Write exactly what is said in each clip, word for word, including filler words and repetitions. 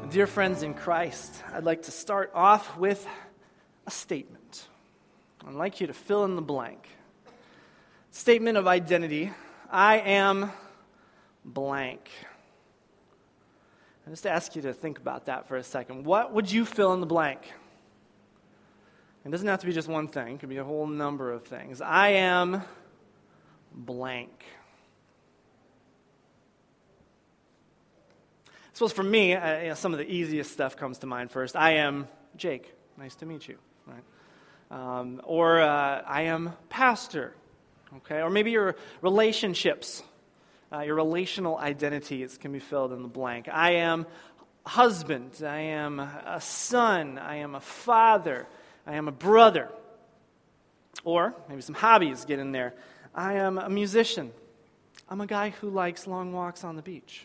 Dear friends in Christ, I'd like to start off with a statement. I'd like you to fill in the blank. Statement of identity. I am blank. I just ask you to think about that for a second. What would you fill in the blank? It doesn't have to be just one thing. It could be a whole number of things. I am blank. I suppose for me, uh, you know, some of the easiest stuff comes to mind first. I am Jake. Nice to meet you. Right? Um, or uh, I am pastor. Okay? Or maybe your relationships, uh, your relational identities can be filled in the blank. I am husband. I am a son. I am a father. I am a brother. Or maybe some hobbies get in there. I am a musician. I'm a guy who likes long walks on the beach.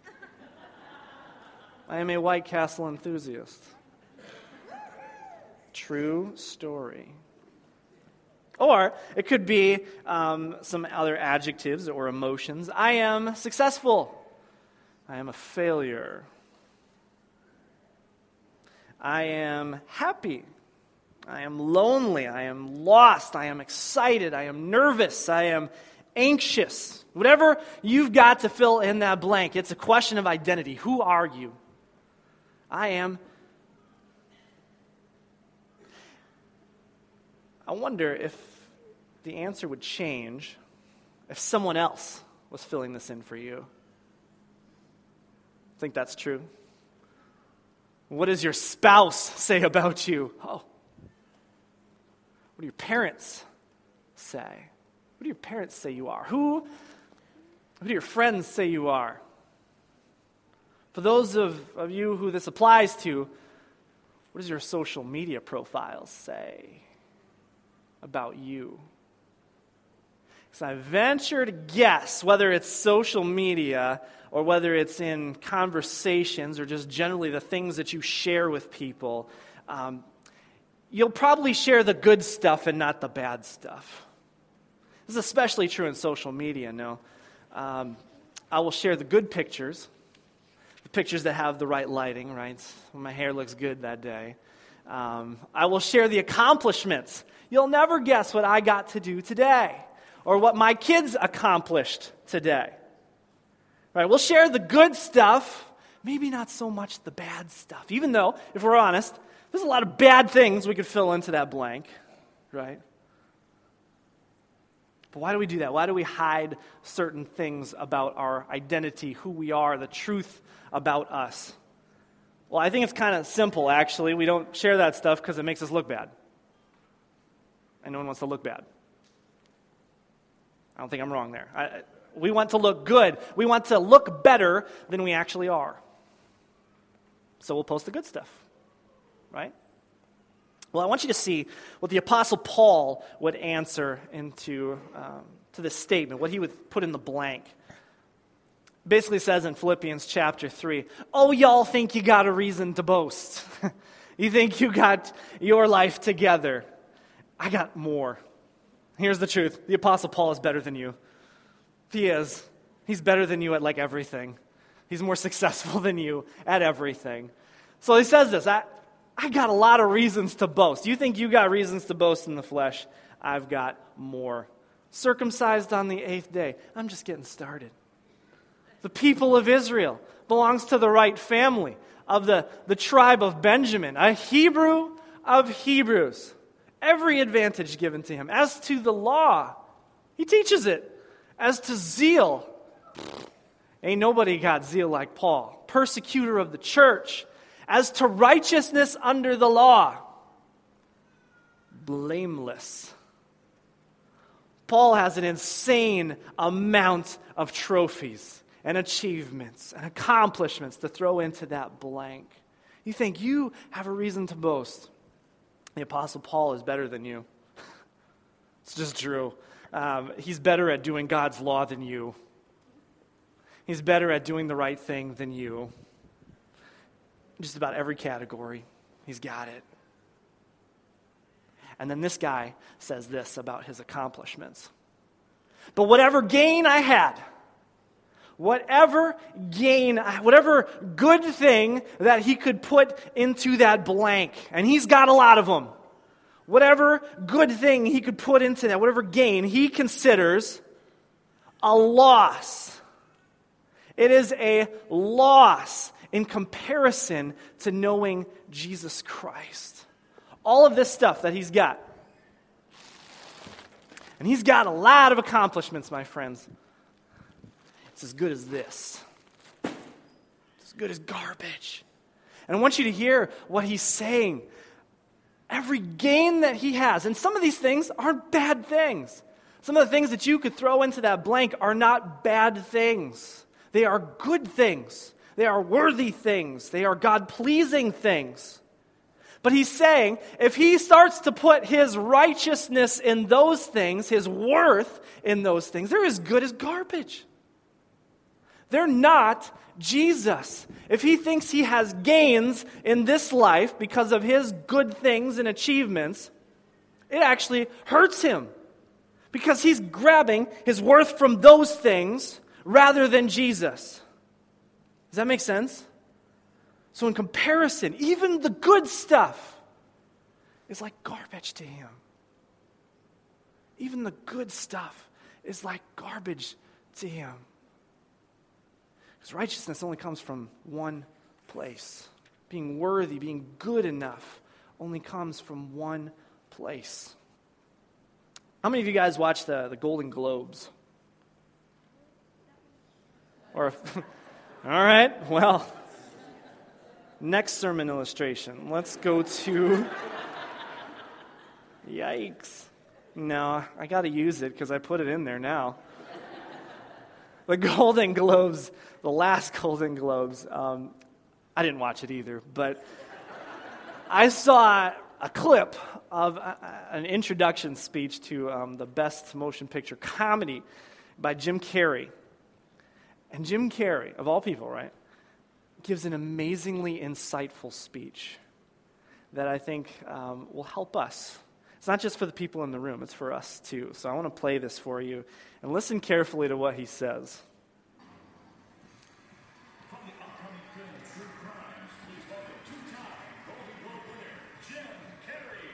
I am a White Castle enthusiast. True story. Or it could be um, some other adjectives or emotions. I am successful. I am a failure. I am happy. I am lonely. I am lost. I am excited. I am nervous. I am anxious. Whatever you've got to fill in that blank, it's a question of identity. Who are you? I am. I wonder if the answer would change if someone else was filling this in for you. Think that's true? What does your spouse say about you? Oh. What do your parents say? What do your parents say you are? Who, who do your friends say you are? For those of, of you who this applies to, what does your social media profile say about you? Because I venture to guess, whether it's social media or whether it's in conversations or just generally the things that you share with people, um, you'll probably share the good stuff and not the bad stuff. This is especially true in social media, no? Um, I will share the good pictures, the pictures that have the right lighting, right? When my hair looks good that day. Um, I will share the accomplishments. You'll never guess what I got to do today or what my kids accomplished today. Right? We'll share the good stuff, maybe not so much the bad stuff, even though, if we're honest, there's a lot of bad things we could fill into that blank, right? But why do we do that? Why do we hide certain things about our identity, who we are, the truth about us? Well, I think it's kind of simple, actually. We don't share that stuff because it makes us look bad. And no one wants to look bad. I don't think I'm wrong there. I, we want to look good. We want to look better than we actually are. So we'll post the good stuff. Right? Well, I want you to see what the Apostle Paul would answer into um, to this statement, what he would put in the blank. Basically says in Philippians chapter three, oh, y'all think you got a reason to boast. You think you got your life together. I got more. Here's the truth. The Apostle Paul is better than you. He is. He's better than you at like everything. He's more successful than you at everything. So he says this, I, I got a lot of reasons to boast. You think you got reasons to boast in the flesh? I've got more. Circumcised on the eighth day. I'm just getting started. The people of Israel belongs to the right family of the, the tribe of Benjamin, a Hebrew of Hebrews. Every advantage given to him. As to the law, he teaches it. As to zeal, ain't nobody got zeal like Paul. Persecutor of the church. As to righteousness under the law, blameless. Paul has an insane amount of trophies and achievements and accomplishments to throw into that blank. You think you have a reason to boast. The Apostle Paul is better than you. It's just true. Um, he's better at doing God's law than you. He's better at doing the right thing than you. Just about every category, he's got it. And then this guy says this about his accomplishments. But whatever gain I had, whatever gain, whatever good thing that he could put into that blank. And he's got a lot of them. Whatever good thing he could put into that, whatever gain, he considers a loss. It is a loss in comparison to knowing Jesus Christ. All of this stuff that he's got. And he's got a lot of accomplishments, my friends. It's as good as this. It's as good as garbage. And I want you to hear what he's saying. Every gain that he has, and some of these things aren't bad things. Some of the things that you could throw into that blank are not bad things. They are good things. They are worthy things. They are God-pleasing things. But he's saying, if he starts to put his righteousness in those things, his worth in those things, they're as good as garbage. They're not Jesus. If he thinks he has gains in this life because of his good things and achievements, it actually hurts him. Because he's grabbing his worth from those things rather than Jesus. Does that make sense? So in comparison, even the good stuff is like garbage to him. Even the good stuff is like garbage to him. Because righteousness only comes from one place. Being worthy, being good enough, only comes from one place. How many of you guys watch the, the Golden Globes? Or, all right, well, next sermon illustration. Let's go to, yikes. No, I got to use it because I put it in there now. The Golden Globes, the last Golden Globes, um, I didn't watch it either, but I saw a clip of a, an introduction speech to um, the best motion picture comedy by Jim Carrey. And Jim Carrey, of all people, right, gives an amazingly insightful speech that I think um, will help us. It's not just for the people in the room, it's for us too. So I want to play this for you and listen carefully to what he says. From the upcoming film True Crimes, please welcome two-time Golden Globe winner Jim Carrey.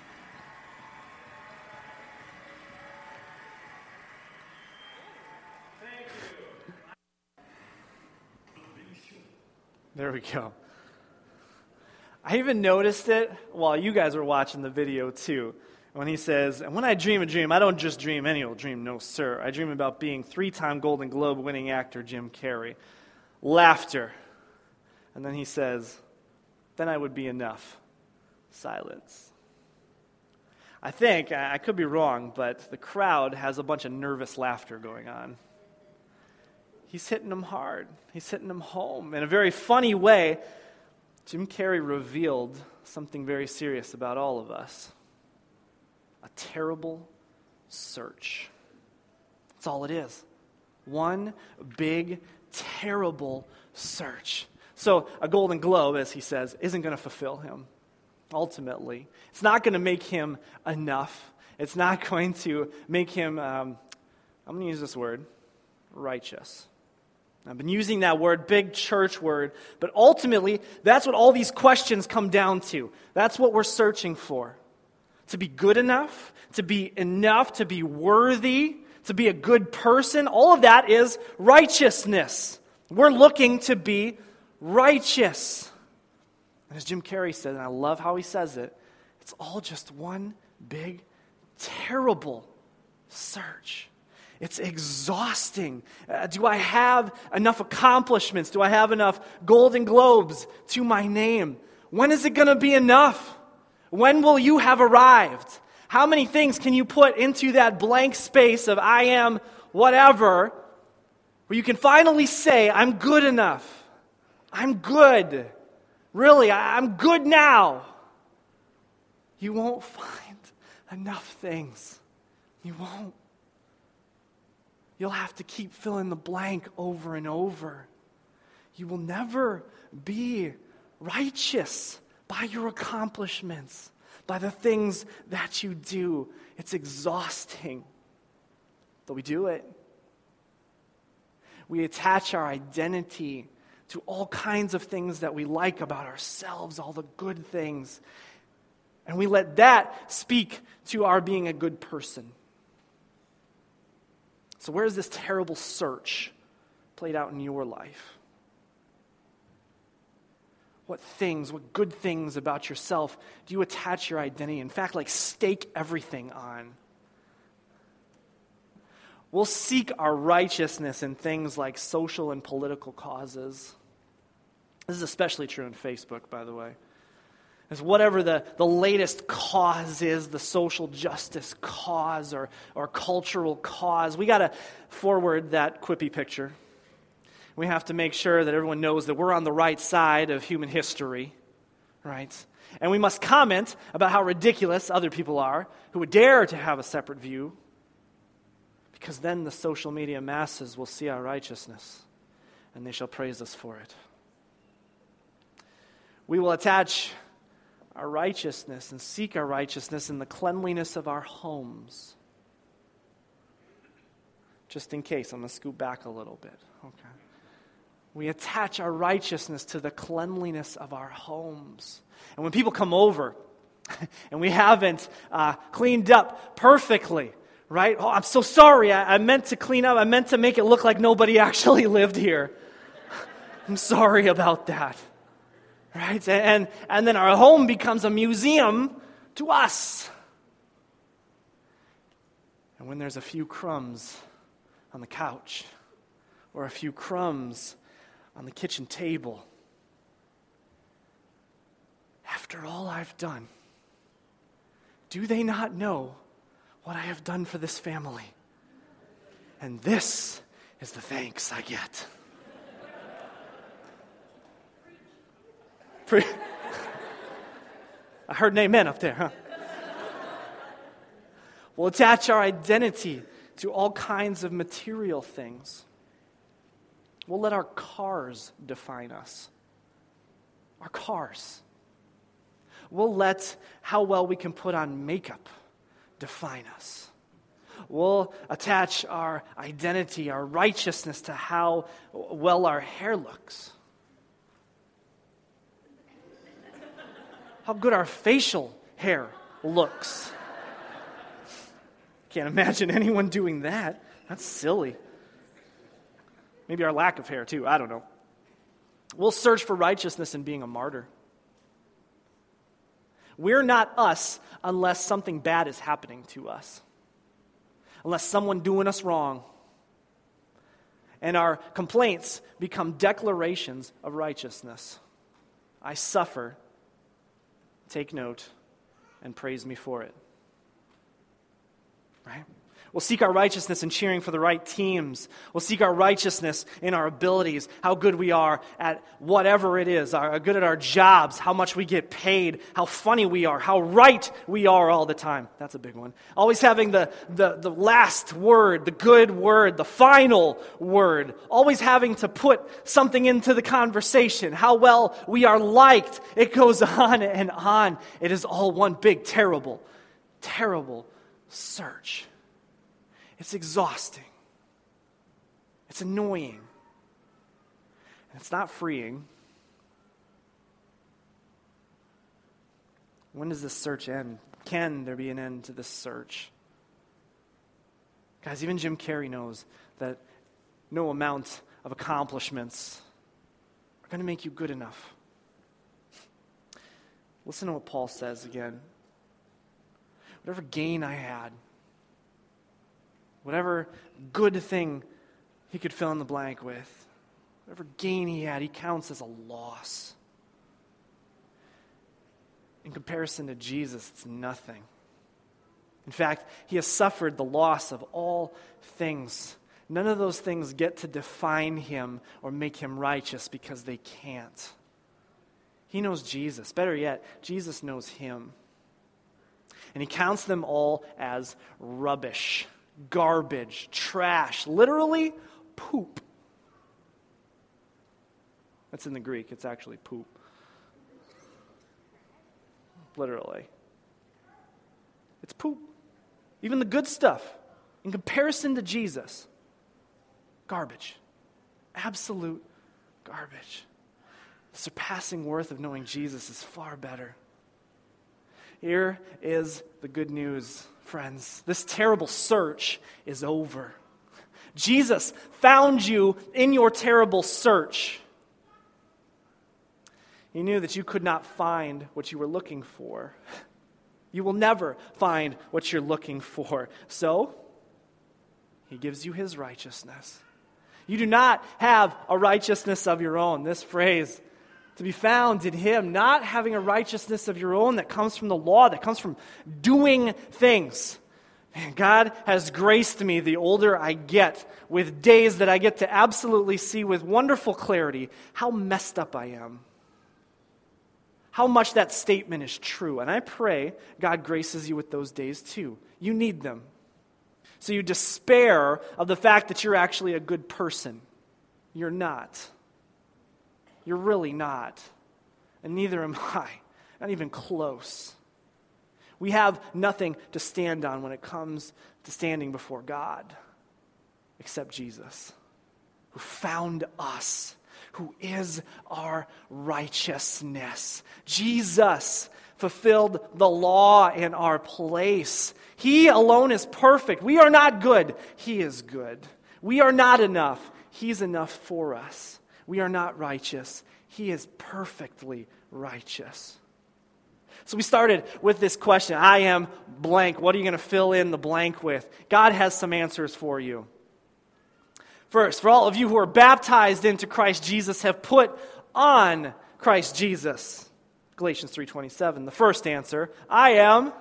Thank you. There we go. I even noticed it while you guys were watching the video too. When he says, and when I dream a dream, I don't just dream any old dream, no sir. I dream about being three-time Golden Globe winning actor Jim Carrey. Laughter. And then he says, then I would be enough. Silence. I think, I could be wrong, but the crowd has a bunch of nervous laughter going on. He's hitting them hard. He's hitting them home. In a very funny way, Jim Carrey revealed something very serious about all of us. A terrible search. That's all it is. One big, terrible search. So a Golden Globe, as he says, isn't going to fulfill him, ultimately. It's not going to make him enough. It's not going to make him, um, I'm going to use this word, righteous. I've been using that word, big church word, but ultimately, that's what all these questions come down to. That's what we're searching for. To be good enough, to be enough, to be worthy, to be a good person, all of that is righteousness. We're looking to be righteous. And as Jim Carrey said, and I love how he says it, it's all just one big, terrible search. It's exhausting. Uh, do I have enough accomplishments? Do I have enough Golden Globes to my name? When is it going to be enough? When will you have arrived? How many things can you put into that blank space of I am whatever, where you can finally say, I'm good enough. I'm good. Really, I'm good now. You won't find enough things. You won't. You'll have to keep filling the blank over and over. You will never be righteous by your accomplishments, by the things that you do. It's exhausting, but we do it. We attach our identity to all kinds of things that we like about ourselves, all the good things. And we let that speak to our being a good person. So where is this terrible search played out in your life? What things, what good things about yourself do you attach your identity? In fact, like stake everything on. We'll seek our righteousness in things like social and political causes. This is especially true in Facebook, by the way. As whatever the, the latest cause is, the social justice cause or, or cultural cause, we got to forward that quippy picture. We have to make sure that everyone knows that we're on the right side of human history, right? And we must comment about how ridiculous other people are who would dare to have a separate view, because then the social media masses will see our righteousness and they shall praise us for it. We will attach our righteousness and seek our righteousness in the cleanliness of our homes. Just in case, I'm going to scoot back a little bit. Okay. We attach our righteousness to the cleanliness of our homes. And when people come over and we haven't uh, cleaned up perfectly, right? Oh, I'm so sorry. I, I meant to clean up. I meant to make it look like nobody actually lived here. I'm sorry about that. Right? And, and then our home becomes a museum to us. And when there's a few crumbs on the couch or a few crumbs on the kitchen table, after all I've done, do they not know what I have done for this family? And this is the thanks I get. I heard an amen up there, huh? We'll attach our identity to all kinds of material things. We'll let our cars define us. Our cars. We'll let how well we can put on makeup define us. We'll attach our identity, our righteousness to how well our hair looks. How good our facial hair looks. Can't imagine anyone doing that. That's silly. Maybe our lack of hair too, I don't know. We'll search for righteousness in being a martyr. We're not us unless something bad is happening to us. Unless someone doing us wrong. And our complaints become declarations of righteousness. I suffer. Take note and praise me for it. Right? We'll seek our righteousness in cheering for the right teams. We'll seek our righteousness in our abilities, how good we are at whatever it is, how good at our jobs, how much we get paid, how funny we are, how right we are all the time. That's a big one. Always having the, the, the last word, the good word, the final word. Always having to put something into the conversation, how well we are liked. It goes on and on. It is all one big, terrible, terrible search. It's exhausting. It's annoying. And it's not freeing. When does this search end? Can there be an end to this search? Guys, even Jim Carrey knows that no amount of accomplishments are going to make you good enough. Listen to what Paul says again. Whatever gain I had, whatever good thing he could fill in the blank with, whatever gain he had, he counts as a loss. In comparison to Jesus, it's nothing. In fact, he has suffered the loss of all things. None of those things get to define him or make him righteous because they can't. He knows Jesus. Better yet, Jesus knows him. And he counts them all as rubbish, garbage, trash, literally poop. That's in the Greek. It's actually poop. Literally. It's poop. Even the good stuff, in comparison to Jesus, garbage. Absolute garbage. The surpassing worth of knowing Jesus is far better. Here is the good news, friends. This terrible search is over. Jesus found you in your terrible search. He knew that you could not find what you were looking for. You will never find what you're looking for. So, he gives you his righteousness. You do not have a righteousness of your own. This phrase, to be found in him, not having a righteousness of your own that comes from the law, that comes from doing things. Man, God has graced me the older I get with days that I get to absolutely see with wonderful clarity how messed up I am. How much that statement is true. And I pray God graces you with those days too. You need them. So you despair of the fact that you're actually a good person. You're not. You're really not. And neither am I. Not even close. We have nothing to stand on when it comes to standing before God except Jesus, who found us, who is our righteousness. Jesus fulfilled the law in our place. He alone is perfect. We are not good. He is good. We are not enough. He's enough for us. We are not righteous. He is perfectly righteous. So we started with this question, I am blank. What are you going to fill in the blank with? God has some answers for you. First, for all of you who are baptized into Christ Jesus, have put on Christ Jesus. Galatians three twenty-seven, the first answer, I am.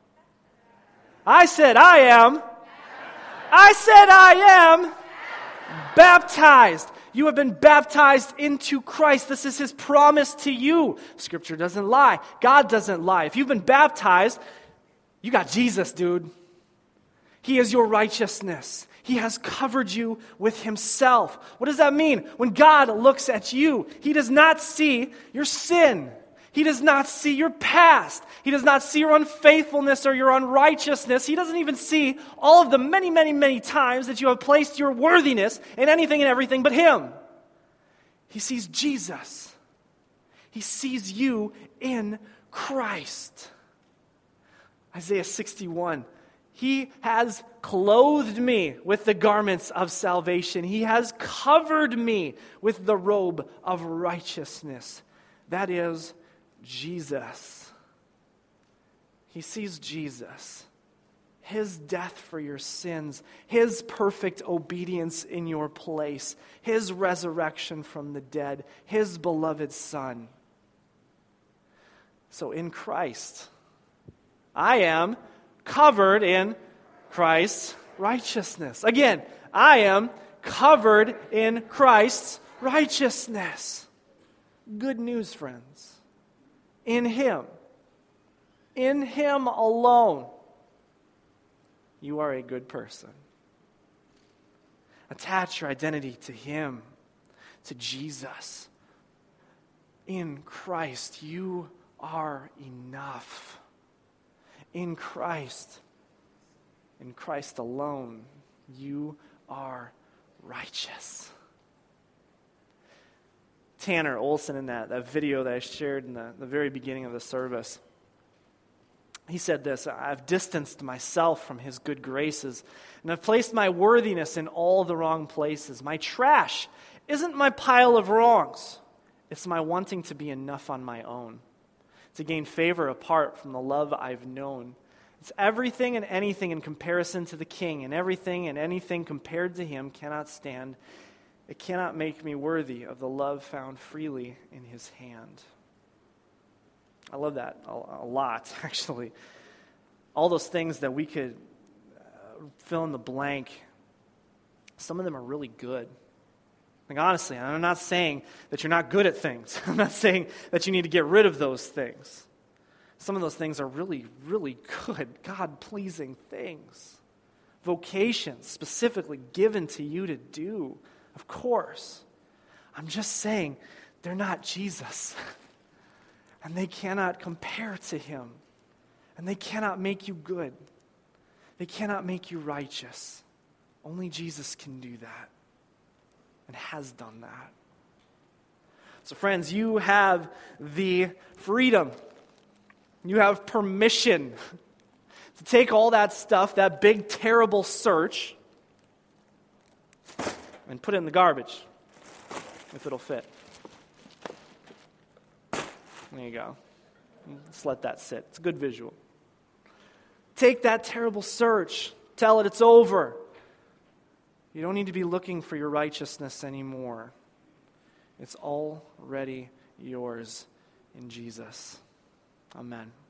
I said I am. I said I am baptized. You have been baptized into Christ. This is his promise to you. Scripture doesn't lie. God doesn't lie. If you've been baptized, you got Jesus, dude. He is your righteousness. He has covered you with himself. What does that mean? When God looks at you, he does not see your sin. He does not see your past. He does not see your unfaithfulness or your unrighteousness. He doesn't even see all of the many, many, many times that you have placed your worthiness in anything and everything but him. He sees Jesus. He sees you in Christ. Isaiah sixty-one. He has clothed me with the garments of salvation. He has covered me with the robe of righteousness. That is Jesus. He sees Jesus, his death for your sins, his perfect obedience in your place, his resurrection from the dead, his beloved Son. So in Christ, I am covered in Christ's righteousness. Again, I am covered in Christ's righteousness. Good news, friends. In him, in him alone, you are a good person. Attach your identity to him, to Jesus. In Christ, you are enough. In Christ, in Christ alone, you are righteous. Tanner Olson, in that, that video that I shared in the, the very beginning of the service, he said this, I've distanced myself from his good graces, and I've placed my worthiness in all the wrong places. My trash isn't my pile of wrongs. It's my wanting to be enough on my own, to gain favor apart from the love I've known. It's everything and anything in comparison to the King, and everything and anything compared to him cannot stand. It cannot make me worthy of the love found freely in his hand. I love that a, a lot, actually. All those things that we could uh, fill in the blank, some of them are really good. Like, honestly, I'm not saying that you're not good at things. I'm not saying that you need to get rid of those things. Some of those things are really, really good, God-pleasing things. Vocations specifically given to you to do, of course. I'm just saying they're not Jesus. And they cannot compare to him. And they cannot make you good. They cannot make you righteous. Only Jesus can do that. and has done that. So friends, you have the freedom, you have permission to take all that stuff, that big terrible search, and put it in the garbage, if it'll fit. There you go. Just let that sit. It's a good visual. Take that terrible search. Tell it it's over. You don't need to be looking for your righteousness anymore. It's already yours in Jesus. Amen.